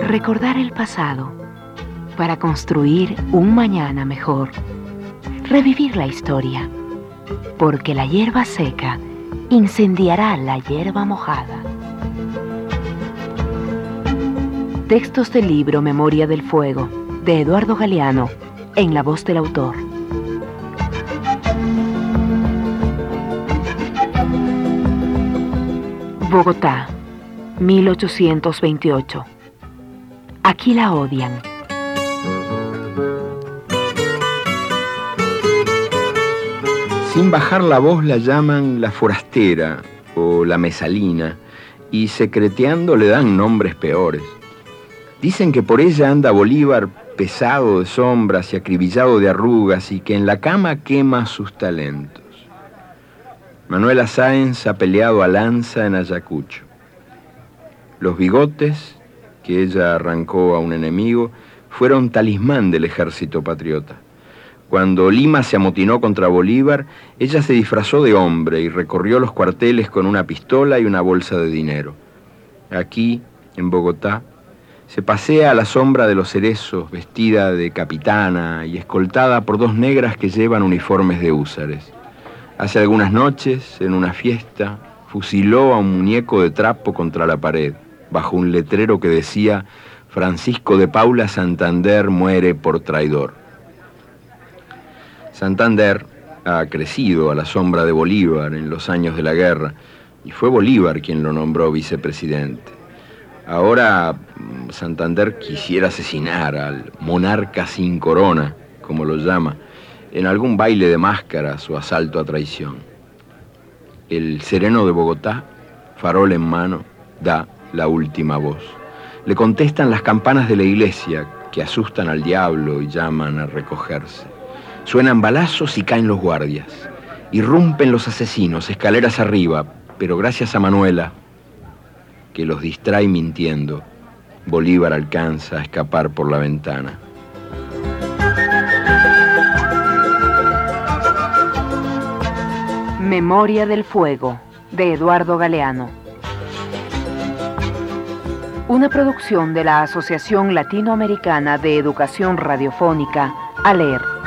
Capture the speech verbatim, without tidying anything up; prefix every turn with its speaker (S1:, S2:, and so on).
S1: Recordar el pasado para construir un mañana mejor. Revivir la historia, porque la hierba seca incendiará la hierba mojada. Textos del libro Memoria del Fuego, de Eduardo Galeano, en la voz del autor. Bogotá, mil ochocientos veintiocho. Aquí la odian.
S2: Sin bajar la voz la llaman la forastera o la mesalina, y secreteando le dan nombres peores. Dicen que por ella anda Bolívar pesado de sombras y acribillado de arrugas, y que en la cama quema sus talentos. Manuela Sáenz ha peleado a lanza en Ayacucho. Los bigotes que ella arrancó a un enemigo fueron talismán del ejército patriota. Cuando Lima se amotinó contra Bolívar, ella se disfrazó de hombre y recorrió los cuarteles con una pistola y una bolsa de dinero. Aquí, en Bogotá, se pasea a la sombra de los cerezos, vestida de capitana y escoltada por dos negras que llevan uniformes de húsares. Hace algunas noches, en una fiesta, fusiló a un muñeco de trapo contra la pared, bajo un letrero que decía: Francisco de Paula Santander muere por traidor. Santander ha crecido a la sombra de Bolívar en los años de la guerra, y fue Bolívar quien lo nombró vicepresidente. Ahora Santander quisiera asesinar al monarca sin corona, como lo llama, en algún baile de máscaras o asalto a traición. El sereno de Bogotá, farol en mano, da la última voz. Le contestan las campanas de la iglesia, que asustan al diablo y llaman a recogerse. Suenan balazos y caen los guardias. Irrumpen los asesinos, escaleras arriba, pero gracias a Manuela, que los distrae mintiendo, Bolívar alcanza a escapar por la ventana.
S1: Memoria del Fuego, de Eduardo Galeano. Una producción de la Asociación Latinoamericana de Educación Radiofónica, ALER.